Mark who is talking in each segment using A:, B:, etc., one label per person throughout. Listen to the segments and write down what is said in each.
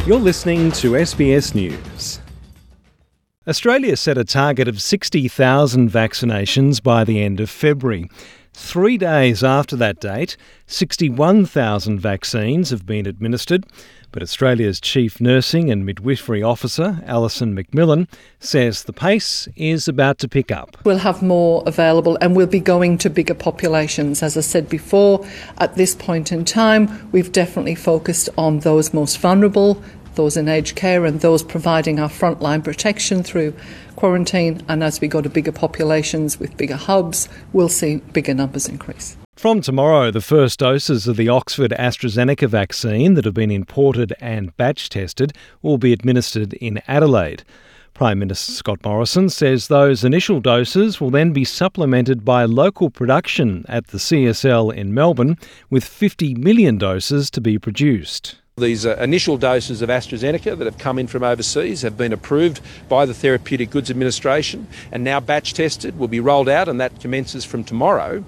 A: You're listening to SBS News. Australia set a target of 60,000 vaccinations by the end of February. 3 days after that date, 61,000 vaccines have been administered, but Australia's Chief Nursing and Midwifery Officer, Alison McMillan, says the pace is about to pick up.
B: We'll have more available and we'll be going to bigger populations. As I said before, at this point in time, we've definitely focused on those most vulnerable, those in aged care and those providing our frontline protection through quarantine, and as we go to bigger populations with bigger hubs, we'll see bigger numbers increase.
A: From tomorrow, the first doses of the Oxford AstraZeneca vaccine that have been imported and batch tested will be administered in Adelaide. Prime Minister Scott Morrison says those initial doses will then be supplemented by local production at the CSL in Melbourne, with 50 million doses to be produced.
C: These initial doses of AstraZeneca that have come in from overseas have been approved by the Therapeutic Goods Administration and now batch tested, will be rolled out, and that commences from tomorrow.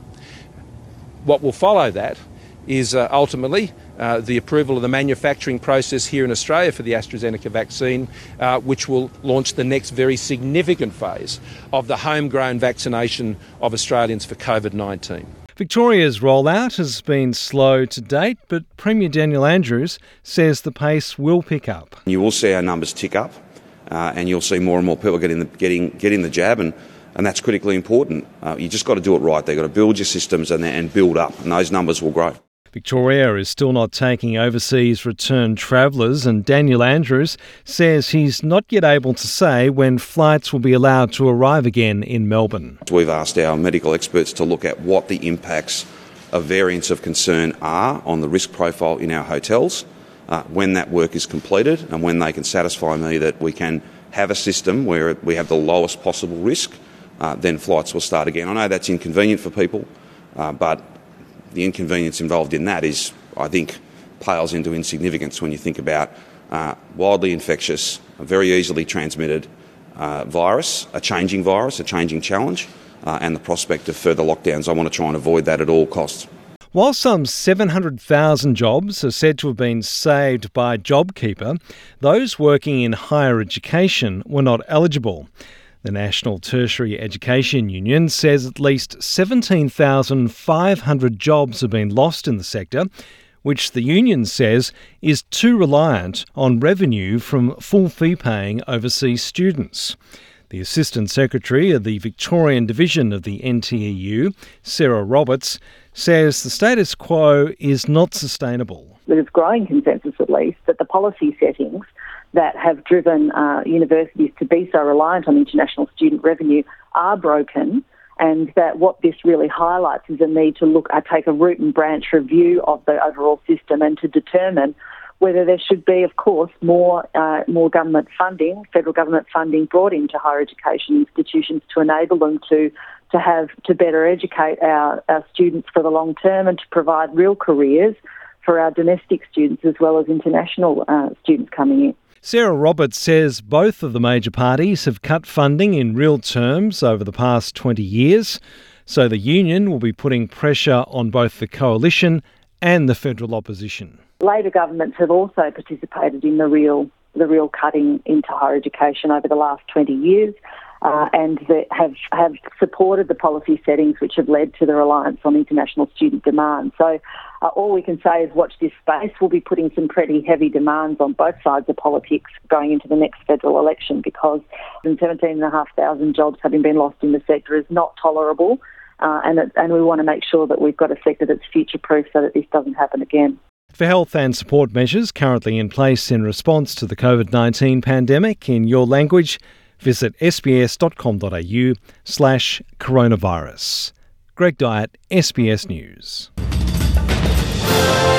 C: What will follow that is ultimately the approval of the manufacturing process here in Australia for the AstraZeneca vaccine, which will launch the next very significant phase of the homegrown vaccination of Australians for COVID-19.
A: Victoria's rollout has been slow to date, but Premier Daniel Andrews says the pace will pick up.
D: You will see our numbers tick up, and you'll see more and more people getting the jab, and that's critically important. You just got to do it right. They've got to build your systems and build up, and those numbers will grow.
A: Victoria is still not taking overseas returned travellers, and Daniel Andrews says he's not yet able to say when flights will be allowed to arrive again in Melbourne.
D: We've asked our medical experts to look at what the impacts of variants of concern are on the risk profile in our hotels, when that work is completed and when they can satisfy me that we can have a system where we have the lowest possible risk, then flights will start again. I know that's inconvenient for people, but the inconvenience involved in that is, I think, pales into insignificance when you think about wildly infectious, very easily transmitted virus, a changing challenge, and the prospect of further lockdowns. I want to try and avoid that at all costs.
A: While some 700,000 jobs are said to have been saved by JobKeeper, those working in higher education were not eligible. The National Tertiary Education Union says at least 17,500 jobs have been lost in the sector, which the union says is too reliant on revenue from full fee-paying overseas students. The Assistant Secretary of the Victorian Division of the NTEU, Sarah Roberts, says the status quo is not sustainable.
E: There's growing consensus, at least, that the policy settings that have driven universities to be so reliant on international student revenue are broken, and that what this really highlights is a need to take a root and branch review of the overall system and to determine whether there should be, of course, more government funding, federal government funding brought into higher education institutions to enable them to better educate our students for the long term and to provide real careers for our domestic students as well as international students coming in.
A: Sarah Roberts says both of the major parties have cut funding in real terms over the past 20 years, so the union will be putting pressure on both the coalition and the federal opposition.
E: Labor governments have also participated in the real cutting into higher education over the last 20 years and have supported the policy settings which have led to the reliance on international student demand. So all we can say is watch this space. We'll be putting some pretty heavy demands on both sides of politics going into the next federal election, because 17,500 jobs having been lost in the sector is not tolerable, and we want to make sure that we've got a sector that's future-proof so that this doesn't happen again.
A: For health and support measures currently in place in response to the COVID-19 pandemic in your language, visit sbs.com.au/coronavirus. Greg Dyett, SBS News.